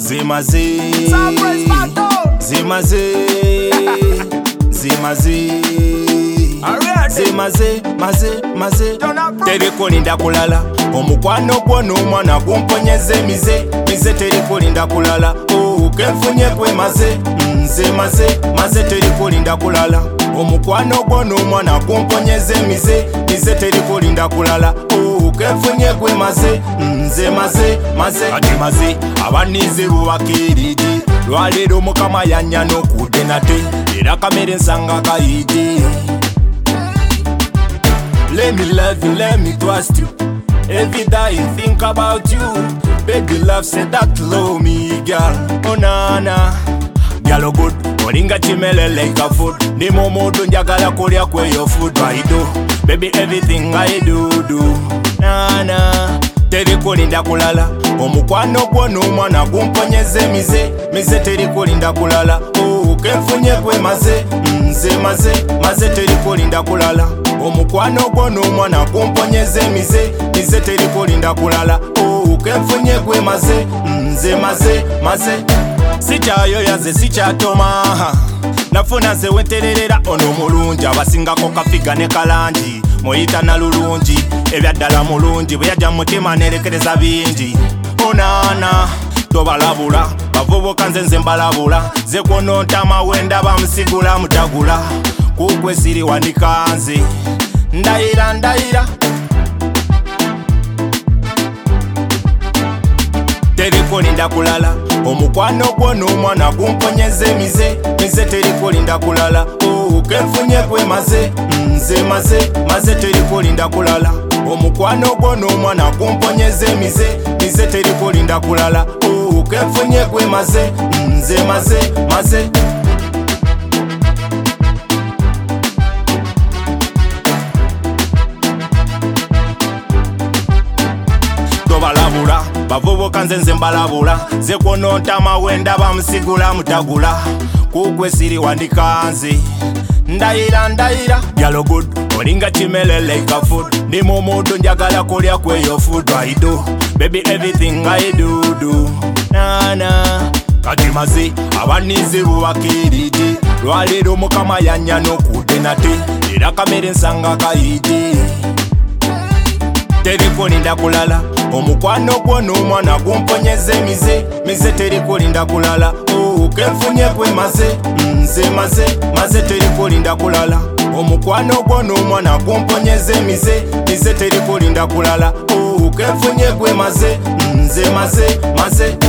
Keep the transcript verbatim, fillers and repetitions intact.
Zimaze, zimaze, zimaze, zimaze, maze, maze. Terikulinda kulala, omukwano gwo n'omwana gumponyeze mize, mize terikulinda kulala, oh kenfunye kwe maze, nze maze, maze terikulinda kulala, omukwano gwo n'omwana gumponyeze mize, mize terikulinda kulala, oh kenfunye kwe maze, nze maze, maze. Ati maze, abanize bubakiridi, lwalero mukama yanya n'okudde nate, era kamere nsanga kayidi. Let me love you, let me trust you. Every day I think about you. Baby love said that love me, girl. Oh na na, girl oh good. Olinga chimele like a food. Ni momo do njagala kolya kwe your food. I do, baby everything I do do. Na na, terikulinda kulala. Omukwano gwo n'omwana gumponyeze mize, mize terikulinda kulala. Oh kenfunye kwe maze, nze maze, maze terikulinda kulala. Omukwano gwo n'omwana gumponyeze mize, mize terikulinda kulala. Oh kenfunye gwe maze, nze maze, maze. Sikyayo yaze sikyatoma, nafuna nze wetererera ono mulungi, abasingako kafiga ne kalangi, muyita na lulungi, ebyaddala mulungi, bwe yajja mutima nerekereza bingi. Onana tobalabula, bavubuka nze nze mbalabula, ze kwonontama wenda bamusigula mutagula, kukwe siri wanikanze, ndayira ndayira. Terikulinda kulala, omukwano gwo n'omwana gumponyeze mize, mize terikulinda kulala, oh kenfunye kwe maze, nze maze, maze terikulinda kulala, omukwano gwo n'omwana gumponyeze mize, mize terikulinda kulala, oh kenfunye kwe maze, nze maze, maze. Tobalabula, bavubuka nze nze mbalabula, ze kwonontama wenda bamusigula mutagula, kukwe siri wandikanze, ndayira ndayira. Girl oh good, olinga chimele like a food, ni mumudu njagala kolya kwe your food. I do, baby everything I do do. Na na, kati maze, abanize bubakiridi, lwalero mukama yanya n'okudde nate, era kamere nsanga kayidi. Terikulinda kulala, omukwano gwo n'omwana gumponyeze mize, mize terikulinda kulala, oh kenfunye kwe maze, nze maze, maze terikulinda kulala, omukwano gwo n'omwana gumponyeze mize, mize terikulinda kulala, oh kenfunye kwe maze, nze maze, maze.